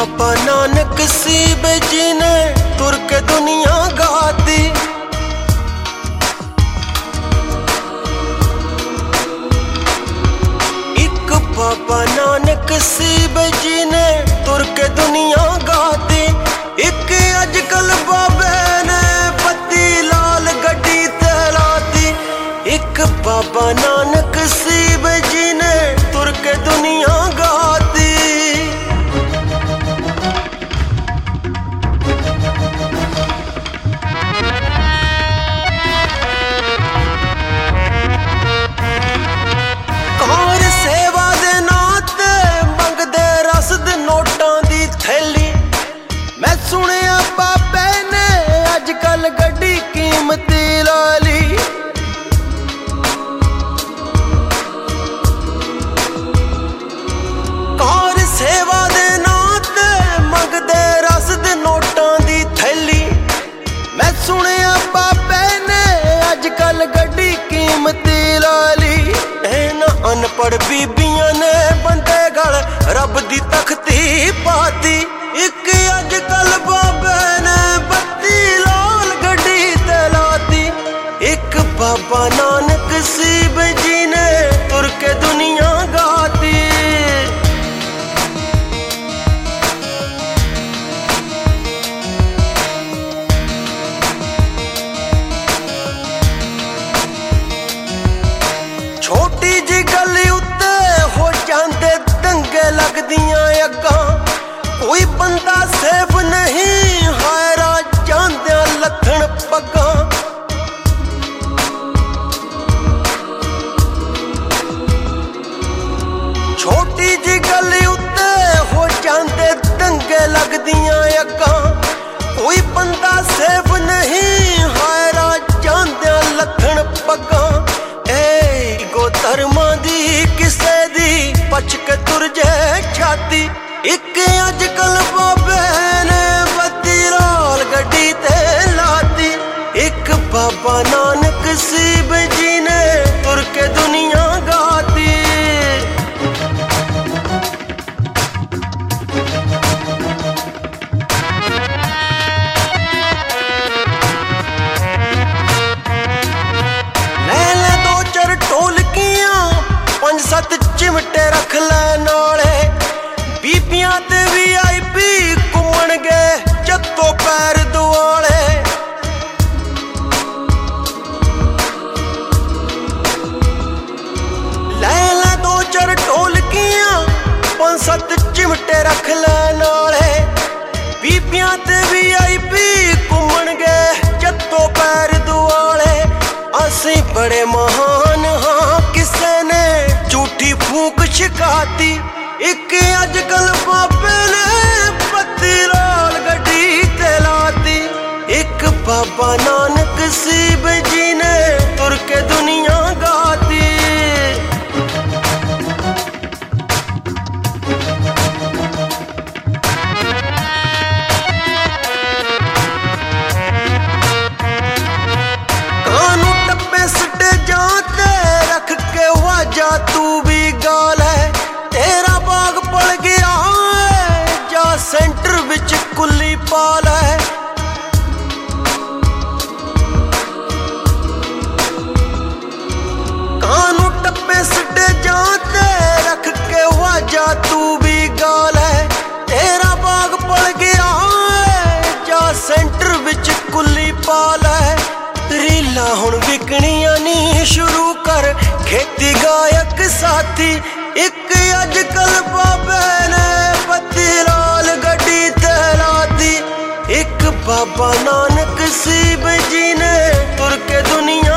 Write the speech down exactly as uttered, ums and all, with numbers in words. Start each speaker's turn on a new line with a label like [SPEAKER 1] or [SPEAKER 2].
[SPEAKER 1] Baba Nanak sieve जी ने तुर के दुनिया गाती। एक बाबा नानक सीब जी ने तुर के दुनिया गाती। एक अजकल बाबे ने पत्ती लाल गड्डी तैलाती। एक बाबा नानक सीब जी ने तुर के दुनिया गाती। कार सेवा दे नाते मंगदे रसद नोटां दी थैली। मैं सुनिया बाबे ने अजकल गड्डी कीमती ला ली। सेवा दे नाते मंगदे रसद नोटां दी थैली। मैं सुनिया बाबे ने अजकल गड्डी कीमती ला ली। इन्हां अनपढ़ बीबियां ने बंदे गल रब दी तख्ती पाती। एक अजकल बाबे ने बत्ती लाल गड्डी तैलाती। एक बाबा नानक सीब जी ने तुर के दुनिया गाती। छोटी जी गली उत्ते हो जांदे दंगे लगदियां अग्गां। कोई बंदा सेफ नहीं हायरा जांदे लथण पग्गां। छोटी जी गली उत्ते हो जांदे दंगे लगदियां अग्गां। कोई बंदा सेफ नहीं हायरा जांदे लथण पग्गां। धर्मां दी किसे दी पच के तुर जाए छाती। एक अजकल बाबे ने बत्ती लाल गड्डी ते लाती। एक बाबा नानक सीब जी ने तुर के दुनिया गाती। सत चिमटे रख लै नाले। बीबियां ते वी आई पी घूमण गए जत्तो पैर दुआले। लै लै दो चार ढोलकियां पंज सत चिमटे रख लै नाले। बीबियां ते वी आई पी घूमण गए जत्तो पैर दुआले। असीं बड़े महान हाँ किसे ने झूठी फूक छिकाती। एक अजकल बाबे ने पत्ती लाल गड्डी तैलाती। एक बाबा नानक सीब जी ने तुर के दुनिया गाती। कानू टप्पे सटे जाते रख के वाजा तू भी गाल है। तेरा बाग पड़ गया है जा सेंटर विच कुल्ली पाल है। कानू टप्पे सटे जाते रख के वाजा तू भी गाल है। तेरा बाग पड़ गया है जा सेंटर विच कुल्ली पाल है। रीला हुण विकणियां नी शुरू कर खेती गायक साथी। एक अजकल बाबे ने पत्ती लाल गड्डी तैलाती। एक बाबा नानक सीब जी ने तुर के दुनिया